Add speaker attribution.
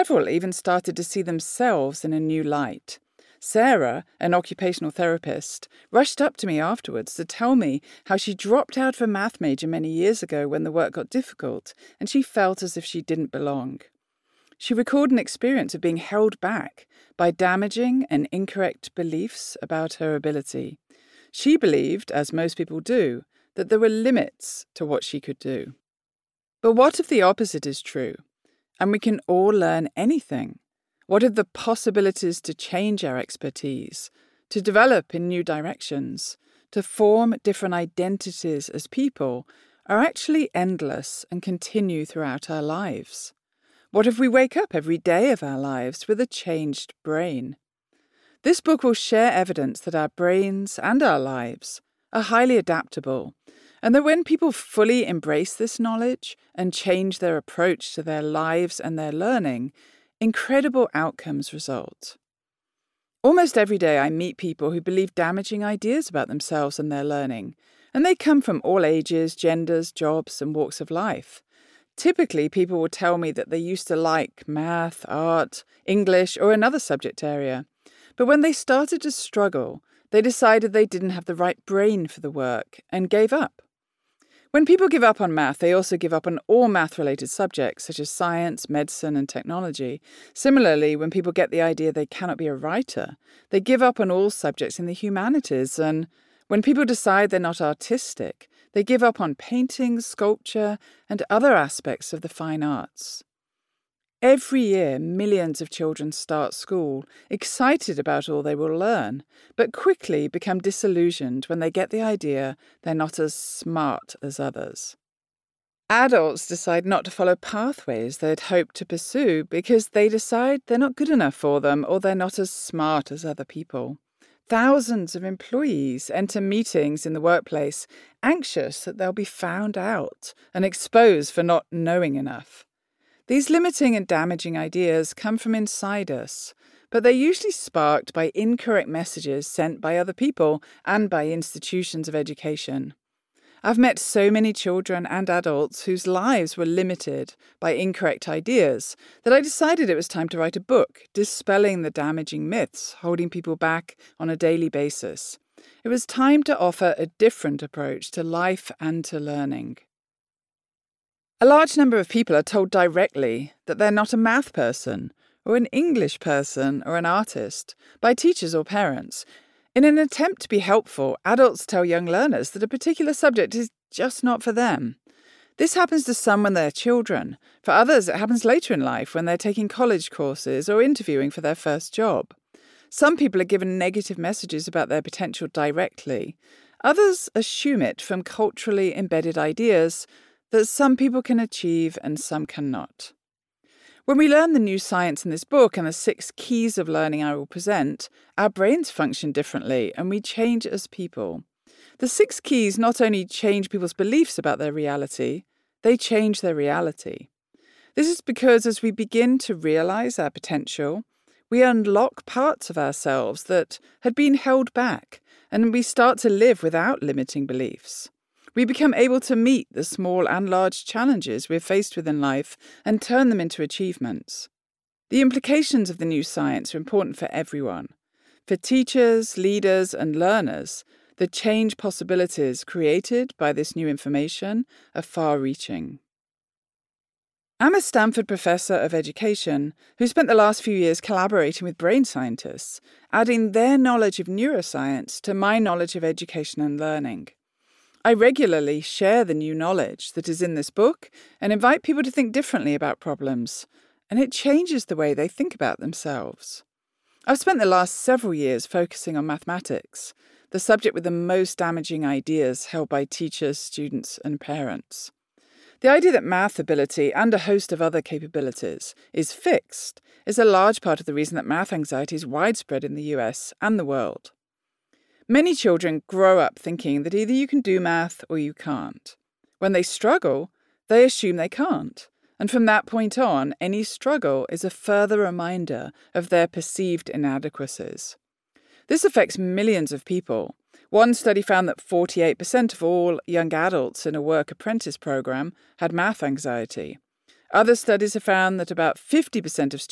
Speaker 1: Several even started to see themselves in a new light. Sarah, an occupational therapist, rushed up to me afterwards to tell me how she dropped out of a math major many years ago when the work got difficult and she felt as if she didn't belong. She recalled an experience of being held back by damaging and incorrect beliefs about her ability. She believed, as most people do, that there were limits to what she could do. But what if the opposite is true, and we can all learn anything? What if the possibilities to change our expertise, to develop in new directions, to form different identities as people, are actually endless and continue throughout our lives? What if we wake up every day of our lives with a changed brain? This book will share evidence that our brains and our lives are highly adaptable, and that when people fully embrace this knowledge and change their approach to their lives and their learning, incredible outcomes result. Almost every day I meet people who believe damaging ideas about themselves and their learning, and they come from all ages, genders, jobs, and walks of life. Typically, people will tell me that they used to like math, art, English, or another subject area. But when they started to struggle, they decided they didn't have the right brain for the work and gave up. When people give up on math, they also give up on all math-related subjects, such as science, medicine, and technology. Similarly, when people get the idea they cannot be a writer, they give up on all subjects in the humanities. And when people decide they're not artistic, they give up on painting, sculpture, and other aspects of the fine arts. Every year, millions of children start school, excited about all they will learn, but quickly become disillusioned when they get the idea they're not as smart as others. Adults decide not to follow pathways they'd hoped to pursue because they decide they're not good enough for them or they're not as smart as other people. Thousands of employees enter meetings in the workplace anxious that they'll be found out and exposed for not knowing enough. These limiting and damaging ideas come from inside us, but they're usually sparked by incorrect messages sent by other people and by institutions of education. I've met so many children and adults whose lives were limited by incorrect ideas that I decided it was time to write a book dispelling the damaging myths holding people back on a daily basis. It was time to offer a different approach to life and to learning. A large number of people are told directly that they're not a math person, or an English person, or an artist, by teachers or parents. In an attempt to be helpful, adults tell young learners that a particular subject is just not for them. This happens to some when they're children. For others, it happens later in life when they're taking college courses or interviewing for their first job. Some people are given negative messages about their potential directly. Others assume it from culturally embedded ideas that some people can achieve and some cannot. When we learn the new science in this book and the 6 keys of learning I will present, our brains function differently and we change as people. The 6 keys not only change people's beliefs about their reality, they change their reality. This is because as we begin to realize our potential, we unlock parts of ourselves that had been held back and we start to live without limiting beliefs. We become able to meet the small and large challenges we're faced with in life and turn them into achievements. The implications of the new science are important for everyone. For teachers, leaders, and learners, the change possibilities created by this new information are far-reaching. I'm a Stanford professor of education who spent the last few years collaborating with brain scientists, adding their knowledge of neuroscience to my knowledge of education and learning. I regularly share the new knowledge that is in this book and invite people to think differently about problems, and it changes the way they think about themselves. I've spent the last several years focusing on mathematics, the subject with the most damaging ideas held by teachers, students, and parents. The idea that math ability and a host of other capabilities is fixed is a large part of the reason that math anxiety is widespread in the US and the world. Many children grow up thinking that either you can do math or you can't. When they struggle, they assume they can't. And from that point on, any struggle is a further reminder of their perceived inadequacies. This affects millions of people. One study found that 48% of all young adults in a work apprentice program had math anxiety. Other studies have found that about 50% of